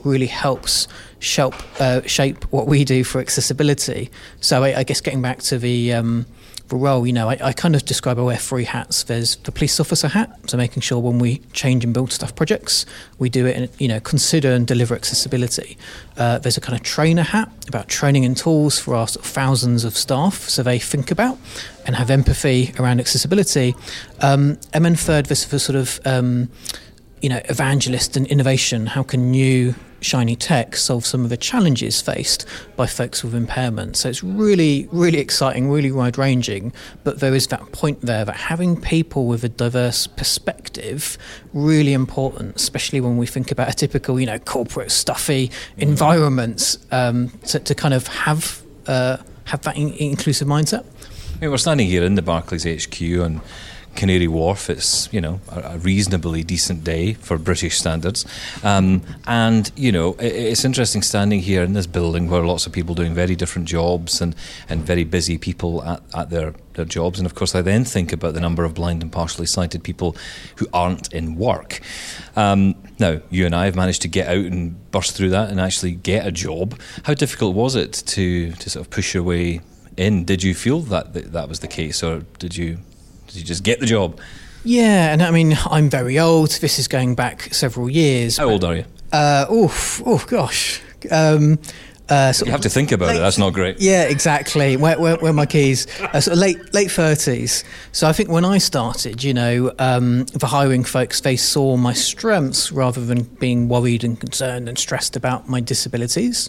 really helps shape, uh, shape what we do for accessibility. So I, I guess getting back to the um, the role, you know, I, I kind of describe I wear three hats. There's the police officer hat, so making sure when we change and build stuff projects, we do it and, you know, consider and deliver accessibility. Uh, there's a kind of trainer hat about training and tools for our sort of thousands of staff, so they think about and have empathy around accessibility. Um, and then third, there's the sort of, um, you know, evangelist and innovation. How can new shiny tech solve some of the challenges faced by folks with impairment? So it's really, really exciting, really wide-ranging, but there is that point there that having people with a diverse perspective, really important, especially when we think about a typical, you know, corporate, stuffy environments, um, to, to kind of have uh, have that in- inclusive mindset.
I mean, we're standing here in the Barclays H Q and Canary Wharf. It's, you know, a, a reasonably decent day for British standards. Um, and, you know, it, it's interesting standing here in this building where lots of people doing very different jobs and, and very busy people at, at their, their jobs. And, of course, I then think about the number of blind and partially sighted people who aren't in work. Um, now, you and I have managed to get out and burst through that and actually get a job. How difficult was it to, to sort of push your way in? Did you feel that that, that was the case, or did you... Did you just get the job?
Yeah, and I mean, I'm very old. This is going back several years.
How old are you?
Uh, oof, oh, gosh. Um, uh,
you have to think about late, it. That's not great.
Yeah, exactly. Where, where, where are my keys? Uh, sort of late late thirties. So I think when I started, you know, um, the hiring folks, they saw my strengths rather than being worried and concerned and stressed about my disabilities.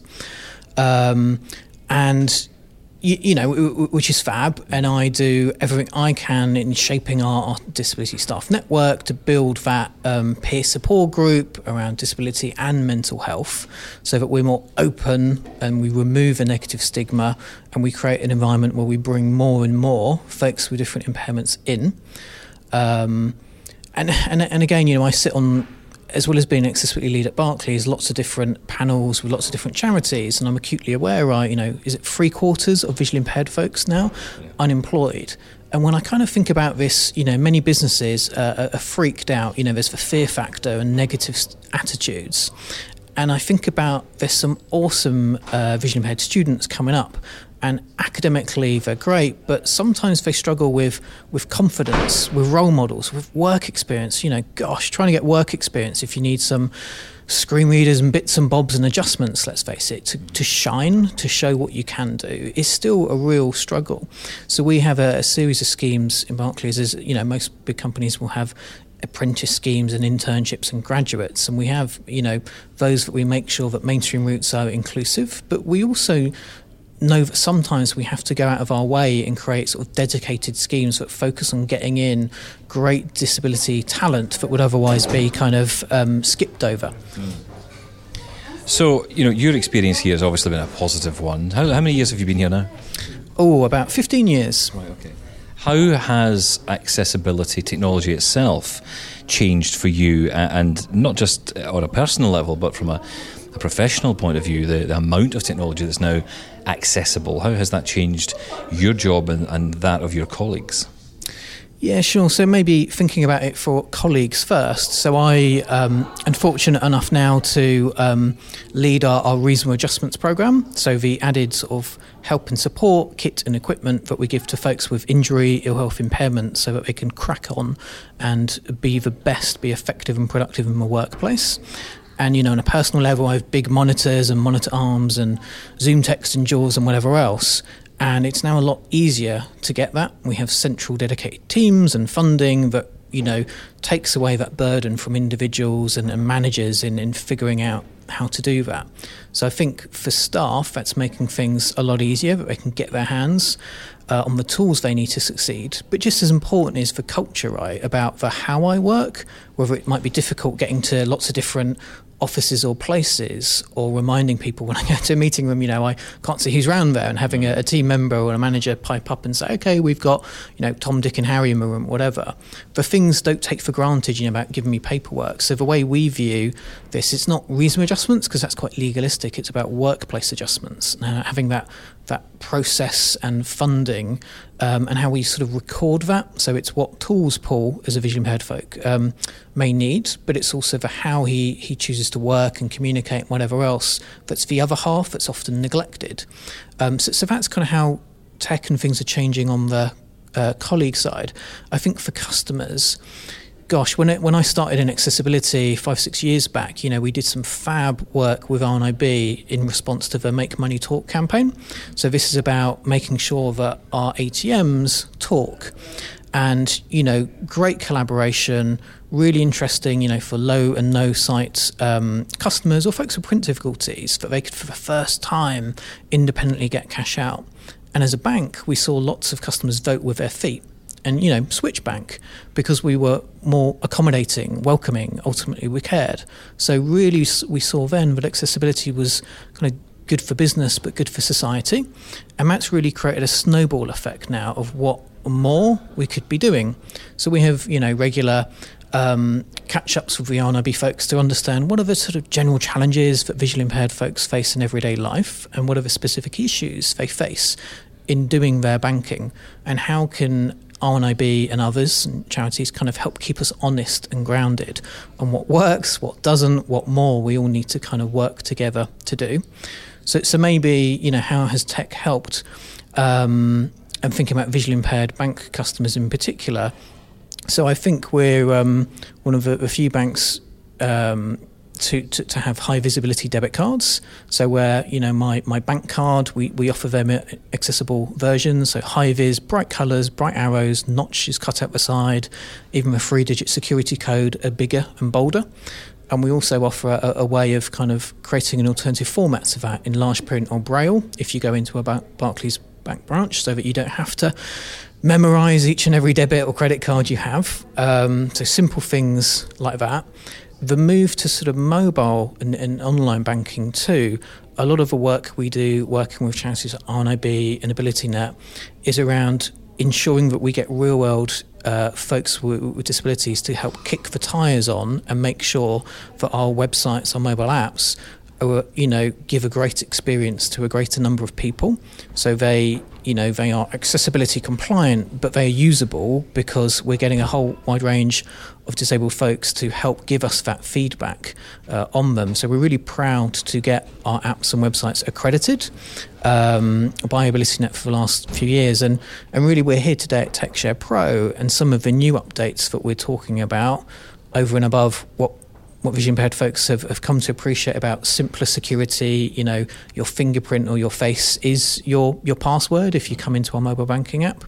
Um, and... You, you know, which is fab, and I do everything I can in shaping our, our disability staff network to build that um, peer support group around disability and mental health, so that we're more open and we remove a negative stigma and we create an environment where we bring more and more folks with different impairments in. Um, and, and and again, you know, I sit on, as well as being an accessibility lead at Barclays, lots of different panels with lots of different charities, and I'm acutely aware, right, you know, is it three quarters of visually impaired folks now yeah. unemployed? And when I kind of think about this, you know, many businesses uh, are freaked out, you know, there's the fear factor and negative attitudes. And I think about there's some awesome uh, visually impaired students coming up, and academically they're great, but sometimes they struggle with, with confidence, with role models, with work experience. You know, gosh, trying to get work experience if you need some screen readers and bits and bobs and adjustments, let's face it, to, to shine, to show what you can do, is still a real struggle. So we have a, a series of schemes in Barclays, as you know, most big companies will have apprentice schemes and internships and graduates, and we have, you know, those that we make sure that mainstream routes are inclusive, but we also know that sometimes we have to go out of our way and create sort of dedicated schemes that focus on getting in great disability talent that would otherwise be kind of um, skipped over. Mm.
So, you know, your experience here has obviously been a positive one. How, how many years have you been here now?
Oh, about fifteen years.
Right, okay. How has accessibility technology itself changed for you, and not just on a personal level, but from a, a professional point of view, the, the amount of technology that's now accessible? How has that changed your job and, and that of your colleagues?
Yeah, sure. So maybe thinking about it for colleagues first. So I um, am fortunate enough now to um, lead our, our reasonable adjustments programme. So the added sort of help and support, kit and equipment that we give to folks with injury, ill health, impairment, so that they can crack on and be the best, be effective and productive in the workplace. And, you know, on a personal level, I have big monitors and monitor arms and Zoom text and JAWS and whatever else. And it's now a lot easier to get that. We have central dedicated teams and funding that, you know, takes away that burden from individuals and, and managers in, in figuring out how to do that. So I think for staff, that's making things a lot easier, that they can get their hands uh, on the tools they need to succeed. But just as important is for culture, right, about the how I work, whether it might be difficult getting to lots of different offices or places, or reminding people when I go to a meeting room, you know, I can't see who's around there, and having a, a team member or a manager pipe up and say, okay, we've got, you know, Tom, Dick and Harry in the room, whatever. The things don't take for granted, you know, about giving me paperwork. So the way we view this, it's not reasonable adjustment adjustments because that's quite legalistic. It's about workplace adjustments. Now, having that that process and funding um, and how we sort of record that. So it's what tools Paul, as a visually impaired folk, um, may need, but it's also the how he, he chooses to work and communicate and whatever else. That's the other half that's often neglected. Um, so, so that's kind of how tech and things are changing on the uh, colleague side. I think for customers, gosh, when it, when I started in accessibility five, six years back, you know, we did some fab work with R N I B in response to the Make Money Talk campaign. So this is about making sure that our A T Ms talk. And, you know, great collaboration, really interesting, you know, for low and no sight um, customers or folks with print difficulties, that they could, for the first time, independently get cash out. And as a bank, we saw lots of customers vote with their feet. And, you know, switch bank because we were more accommodating, welcoming, ultimately we cared. So really we saw then that accessibility was kind of good for business but good for society. And that's really created a snowball effect now of what more we could be doing. So we have, you know, regular um, catch-ups with the R N I B folks to understand what are the sort of general challenges that visually impaired folks face in everyday life and what are the specific issues they face in doing their banking, and how can R N I B and others and charities kind of help keep us honest and grounded on what works, what doesn't, what more we all need to kind of work together to do. So, so maybe, you know, how has tech helped? Um, and thinking about visually impaired bank customers in particular. So I think we're um, one of the, the few banks um, To, to, to have high visibility debit cards. So where, you know, my, my bank card, we, we offer them accessible versions. So high vis, bright colours, bright arrows, notches cut out the side, even a three digit security code are bigger and bolder. And we also offer a, a way of kind of creating an alternative format to that in large print or braille if you go into a Bar- Barclays bank branch, so that you don't have to memorise each and every debit or credit card you have. Um, so simple things like that. The move to sort of mobile and, and online banking too, a lot of the work we do working with charities like R N I B and AbilityNet is around ensuring that we get real world uh, folks with, with disabilities to help kick the tyres on and make sure that our websites, our mobile apps, are, you know, give a great experience to a greater number of people. So they, you know, they are accessibility compliant, but they are usable because we're getting a whole wide range of disabled folks to help give us that feedback uh, on them. So we're really proud to get our apps and websites accredited um, by AbilityNet for the last few years. And, and really we're here today at TechShare Pro, and some of the new updates that we're talking about over and above what what vision impaired folks have, have come to appreciate about simpler security. You know, your fingerprint or your face is your, your password if you come into our mobile banking app.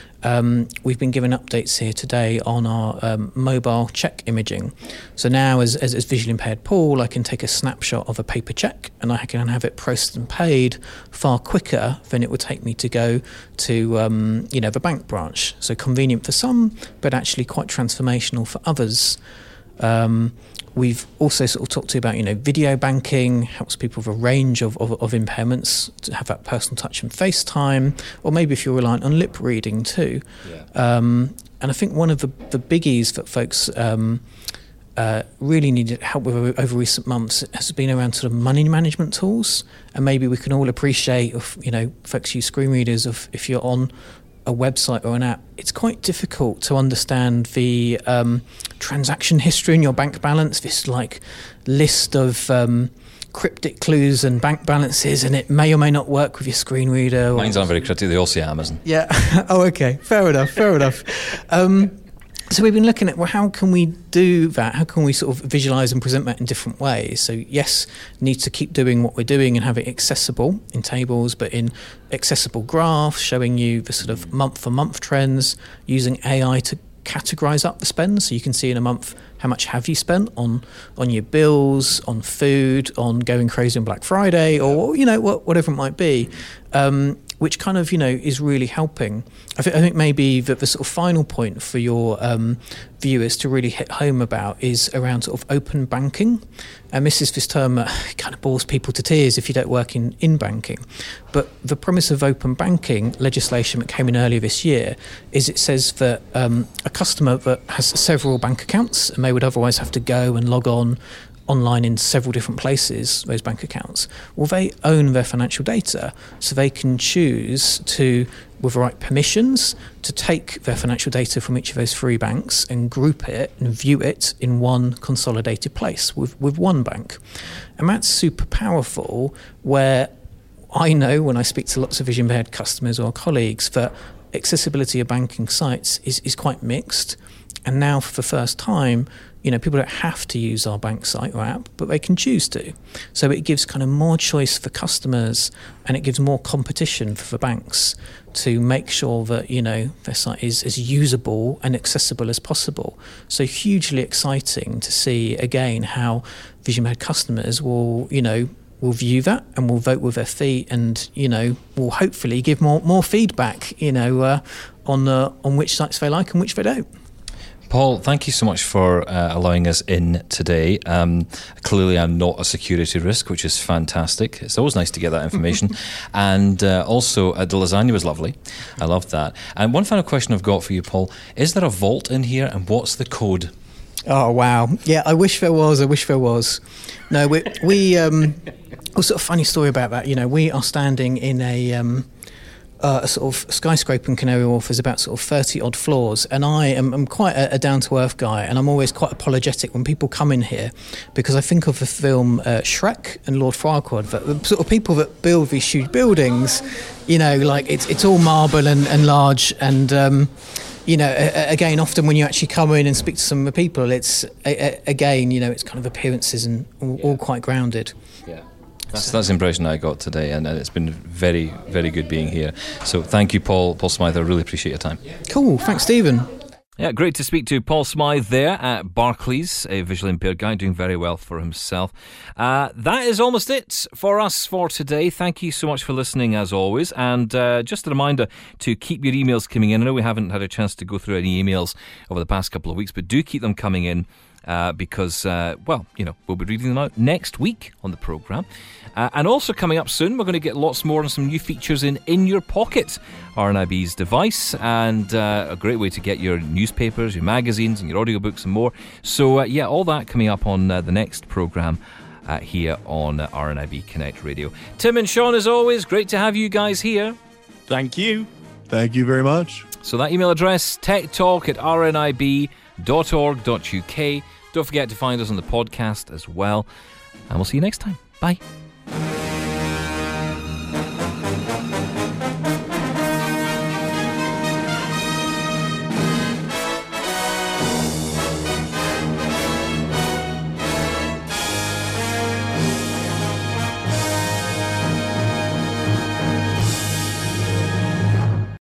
Um, we've been given updates here today on our um, mobile check imaging. So now as, as, as visually impaired Paul, I can take a snapshot of a paper check and I can have it processed and paid far quicker than it would take me to go to, um, you know, the bank branch. So convenient for some, but actually quite transformational for others. Um, We've also sort of talked to you about, you know, video banking helps people with a range of, of, of impairments to have that personal touch and FaceTime, or maybe if you're reliant on lip reading too. Yeah. Um, and I think one of the, the biggies that folks um, uh, really needed help with over, over recent months has been around sort of money management tools. And maybe we can all appreciate, if, you know, folks use screen readers, of if you're on a website or an app, it's quite difficult to understand the um, transaction history in your bank balance, this like list of um, cryptic clues and bank balances, and it may or may not work with your screen reader. Or...
Mine's aren't very cryptic, they all see Amazon.
Yeah. Oh, okay. Fair enough. Fair enough. Um, so we've been looking at, well, how can we do that? How can we sort of visualise and present that in different ways? So yes, need to keep doing what we're doing and have it accessible in tables, but in accessible graphs, showing you the sort of month-for-month trends, using A I to categorise up the spend, so you can see in a month how much have you spent on on your bills, on food, on going crazy on Black Friday, or, you know, whatever it might be. Um, which kind of, you know, is really helping. I, th- I think maybe that the sort of final point for your um, viewers to really hit home about is around sort of open banking. And this is this term that kind of bores people to tears if you don't work in, in banking. But the premise of open banking legislation that came in earlier this year is it says that um, a customer that has several bank accounts and they would otherwise have to go and log on online in several different places, those bank accounts, well, they own their financial data, so they can choose to, with the right permissions, to take their financial data from each of those three banks and group it and view it in one consolidated place with, with one bank. And that's super powerful, where I know when I speak to lots of vision impaired customers or colleagues that accessibility of banking sites is, is quite mixed. And now for the first time, you know, people don't have to use our bank site or app, but they can choose to. So it gives kind of more choice for customers, and it gives more competition for the banks to make sure that, you know, their site is as usable and accessible as possible. So hugely exciting to see, again, how vision impaired customers will, you know, will view that and will vote with their feet, and, you know, will hopefully give more more feedback, you know, uh, on uh, on which sites they like and which they don't.
Paul, thank you so much for uh, allowing us in today. Um, clearly, I'm not a security risk, which is fantastic. It's always nice to get that information. and uh, also, uh, the lasagna was lovely. I loved that. And one final question I've got for you, Paul. Is there a vault in here, and what's the code?
Oh, wow. Yeah, I wish there was. I wish there was. No, we... we um, well, sort of funny story about that. You know, we are standing in a... Um, Uh, a sort of skyscraper in Canary Wharf is about sort of thirty odd floors, and I am I'm quite a, a down-to-earth guy, and I'm always quite apologetic when people come in here, because I think of the film uh, Shrek and Lord Farquaad, that the sort of people that build these huge buildings, you know, like it's it's all marble and, and large, and um, you know, a, again, often when you actually come in and speak to some of the people, it's a, a, again, you know, it's kind of appearances and all, all quite grounded.
Yeah. That's, that's the impression I got today, and it's been very, very good being here. So thank you, Paul, Paul Smythe. I really appreciate your time.
Cool. Thanks, Stephen.
Yeah, great to speak to Paul Smythe there at Barclays, a visually impaired guy doing very well for himself. Uh, that is almost it for us for today. Thank you so much for listening, as always. And uh, just a reminder to keep your emails coming in. I know we haven't had a chance to go through any emails over the past couple of weeks, but do keep them coming in. Uh, because, uh, well, you know, we'll be reading them out next week on the programme. Uh, and also coming up soon, we're going to get lots more and some new features in In Your Pocket, R N I B's device, and uh, a great way to get your newspapers, your magazines, and your audiobooks and more. So, uh, yeah, all that coming up on uh, the next programme uh, here on uh, R N I B Connect Radio. Tim and Sean, as always, great to have you guys here.
Thank you.
Thank you very much.
So that email address, techtalk at r n i b dot org dot u k. Don't forget to find us on the podcast as well. And we'll see you next time. Bye.